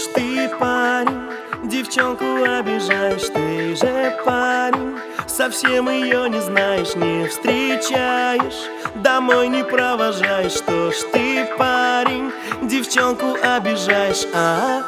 ж ты, парень, девчонку обижаешь. Ты же, парень, совсем ее не знаешь, не встречаешь, домой не провожаешь. Что ж ты, парень, девчонку обижаешь, а?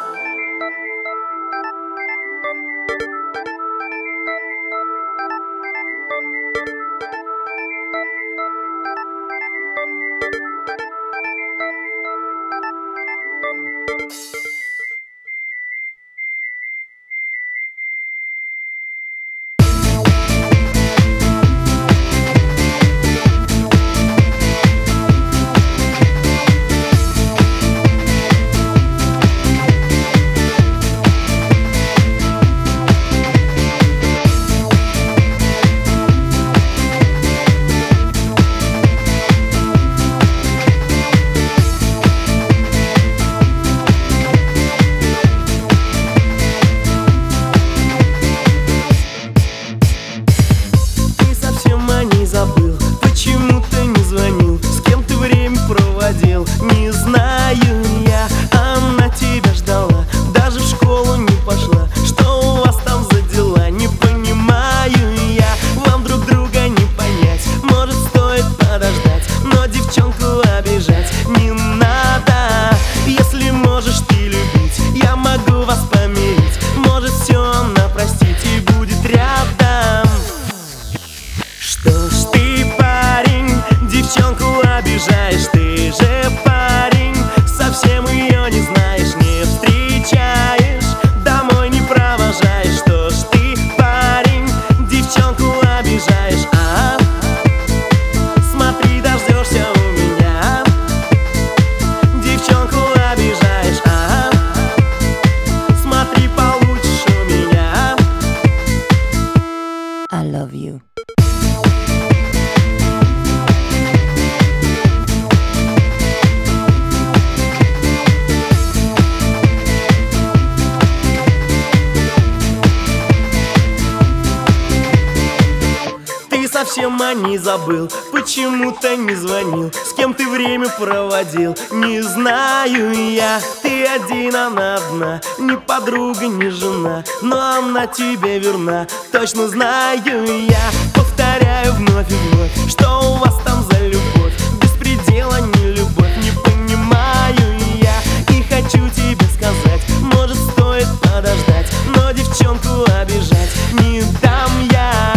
Забыл, почему ты не звонил, с кем ты время проводил, не знаю я. Она тебя ждала, даже в школу не пошла. Что у вас там за дела, не понимаю я. Вам друг друга не понять, может стоит подождать, но девчонку обижать не надо. Если можешь ты любить, я могу вас помирить, может все она простить и будет рядом. Что ж ты, парень, девчонку обижаешь? Ты же, парень, совсем ее не знаешь, не встречаешь, домой не провожаешь. Что ж ты, парень, девчонку обижаешь, а? Смотри, дождешься у меня. Девчонку обижаешь, а? Смотри, получишь у меня. I love you. Совсем о ней забыл, почему-то не звонил, с кем ты время проводил, не знаю я. Ты один, она одна, ни подруга, ни жена, но она тебе верна, точно знаю я. Повторяю вновь и вновь, что у вас там за любовь, без предела не любовь, не понимаю я. И хочу тебе сказать, может стоит подождать, но девчонку обижать не дам я.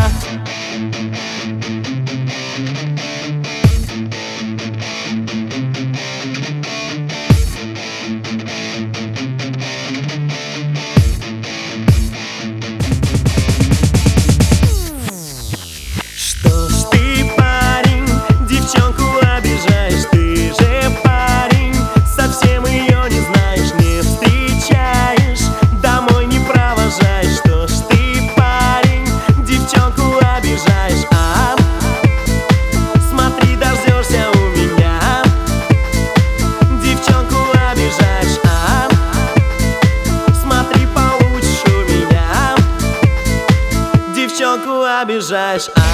Что ж ты, парень, девчонку обижаешь? Ты же, парень, совсем ее не знаешь, не встречаешь, домой не провожаешь. Что ж ты, парень, девчонку обижаешь, а? Смотри, дождешься у меня. Девчонку обижаешь, а? Смотри, получишь у меня. Девчонку обижаешь, а?